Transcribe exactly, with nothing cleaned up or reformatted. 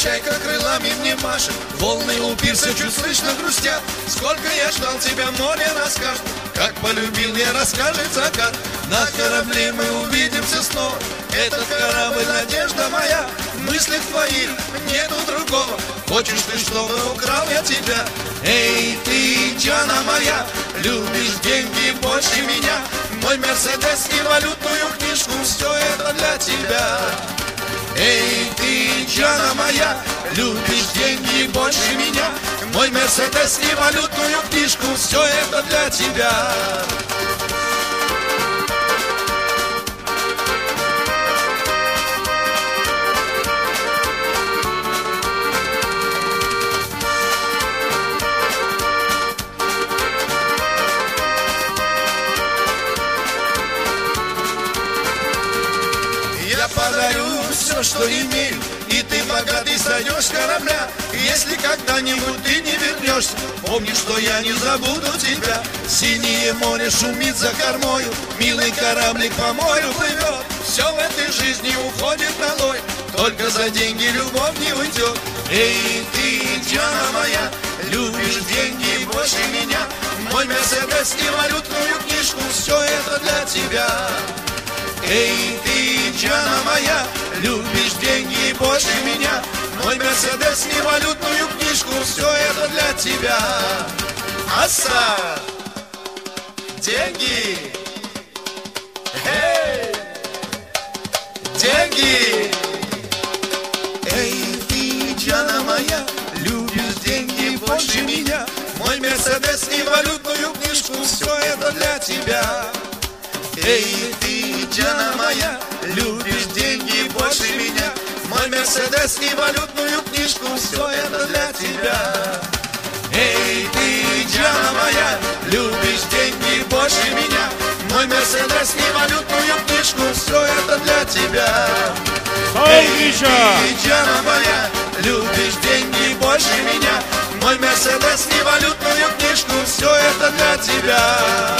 чайка крылами мне машет, волны у пирса чуть слышно грустят. Сколько я ждал тебя, море расскажет, как полюбил я, расскажет закат. На корабле мы увидимся снова, этот корабль надежда моя. В мыслях твоих нету другого, хочешь ты, чтобы украл я тебя. Эй, ты, Джана моя, любишь деньги больше меня. Мой Мерседес и валютную книжку, все это для тебя. Эй, ты, Джана моя, любишь деньги больше меня. Мой Мерседес и валютную книжку, все это для тебя. Я подарю все, что имею, и ты богатый сойдешь с корабля. Если когда-нибудь ты не вернешься, помни, что я не забуду тебя. Синее море шумит за кормою, милый кораблик по морю плывет. Все в этой жизни уходит долой, только за деньги любовь не уйдет. Эй, ты, Джана моя, любишь деньги больше меня. Мой Мерседес и валютную книжку, все это для тебя. Эй, ты, Джана моя, любишь деньги больше меня. Мой Мерседес и валютную книжку, все это для тебя. Аса, деньги, эй, деньги. Эй, ты, Джана моя, любишь деньги больше меня. Мой Мерседес и валютную книжку, все это для тебя. Эй, ты, Джана моя, любишь деньги больше меня. Мой Мерседес и валютную книжку, все это для тебя. Эй, ты, Джана моя, любишь деньги больше меня. Мой Мерседес и валютную книжку, все это для тебя. Эй, ты, Джана моя, любишь деньги больше меня. Мой Мерседес и валютную книжку, все это для тебя.